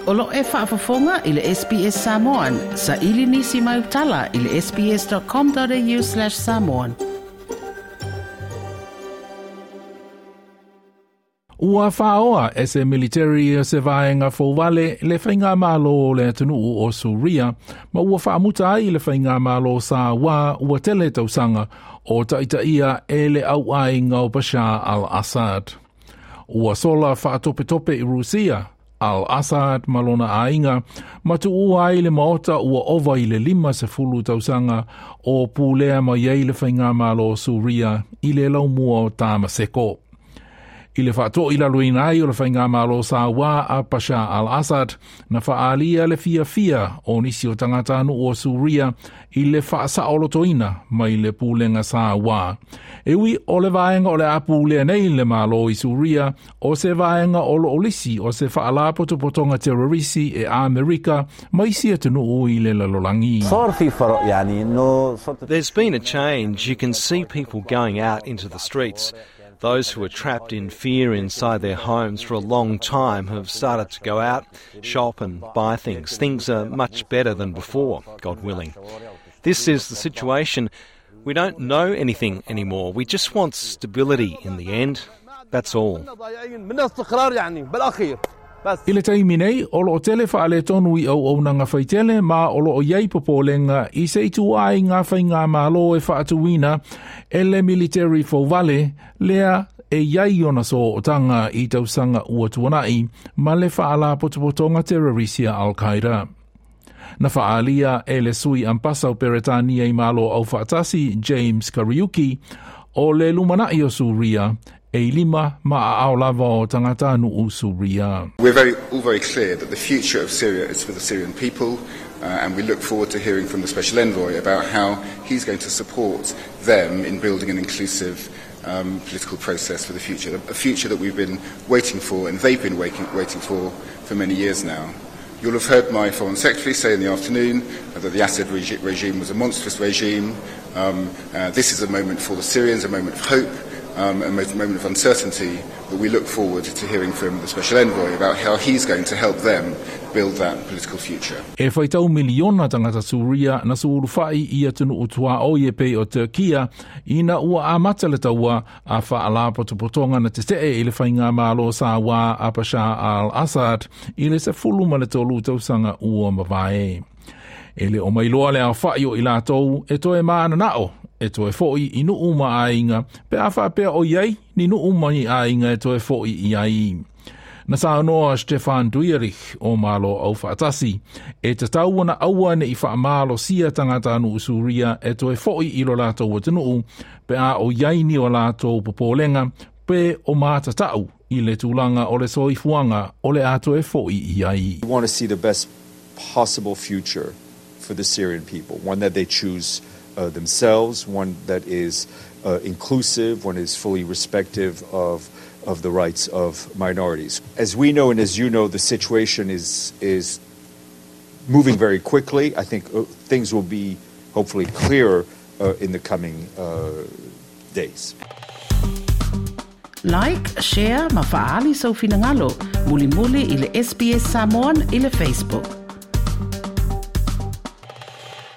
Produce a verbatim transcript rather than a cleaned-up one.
Olo e whaafafonga i le S B S Samoan. Sa ili nisi mai utala i le sbs.com.au slash Samoan. Ua whaoa e se military se vaenga fōwale le whainga malo le tunu o Suria, ma ua whaamuta ai le whainga malo sa wā ua tele tausanga o taitaia e le au ai ngau Bashar al-Assad. Ua sola whaatope tope i Rusia, al-Assad malona ainga, matu ua ai le maota ua ova i le lima se fulu tausanga o pūlea ma iei le whainga malo Suria i le laumua o Tamaseko. I le whaato i la luina ai o le whainga malo sa wā a Bashar al-Assad na whaalia le fia fia o nisi o tangatanu o Suria i le whaasa olotoina mai le pūlenga sa wā. Ewi o le vaenga o le apūlea nei le malo i Suria o se vaenga o lo olisi o se whaala potopotonga terrorisi e Amerika mai sia tunu o i le lalolangi. There's been a change. You can see people going out into the streets. Those who were trapped in fear inside their homes for a long time have started to go out, shop and buy things. Things are much better than before, God willing. This is the situation. We don't know anything anymore. We just want stability in the end. That's all. I le taimi nei, olo o tele whaale tonu i au au nanga whaitele, ma olo o iei popolenga i se itu ai ngā whainga malo e whaatuina e le military fōwale, lea e iei ona so o tanga i tausanga ua tuanai, ma le whaala potopotonga terrorisia Al-Qaeda. Na whaalia e le sui ampasa o Peretania i malo au whaatasi James Kariuki o le lumanai o Suria, e lima ma ao lava o tangata nu Suria. We're very, all very clear that the future of Syria is for the Syrian people, uh, and we look forward to hearing from the Special Envoy about how he's going to support them in building an inclusive um, political process for the future, a future that we've been waiting for and they've been waiting, waiting for for many years now. You'll have heard my Foreign Secretary say in the afternoon uh, that the Assad regi- regime was a monstrous regime. Um, uh, this is a moment for the Syrians, a moment of hope, Um, a moment of uncertainty, but we look forward to hearing from the Special Envoy about how he's going to help them build that political future. E whaitau miliona tangata Suria na suuru whai i atunu utua o ie pei o Turkia ina ua amata le taua a whaala potopotonga na te tee i le whainga malo sa wā a Bashar al-Assad i le se fulu ma le tolu tausanga ua mawae. E le o mailoa le a whai o i lātou e toe maana nao e toe fo'i i nu uma ainga, pe a whapea o iei, ni nu uma i ainga e toe fo'i i ai. Na sa noa Stefan Duierich o malo au whaatasi, e te tauana auane i whaamalo sia tangata anu Suria e toe fo'i i lo lātou atinu, pe a o iei ni o lātou popolenga, pe o māta tau i le tūlanga o le soifuanga o le ato e fo'i i ai. We want to see the best possible future for the Syrian people, one that they choose Uh, themselves, one that is uh, inclusive, one is fully respective of of the rights of minorities. As we know and as you know, the situation is is moving very quickly. I think uh, things will be hopefully clearer uh, in the coming uh, days. Like, share, mafaali sa ufinangalo, muli muli ile S B S Samoan ile Facebook.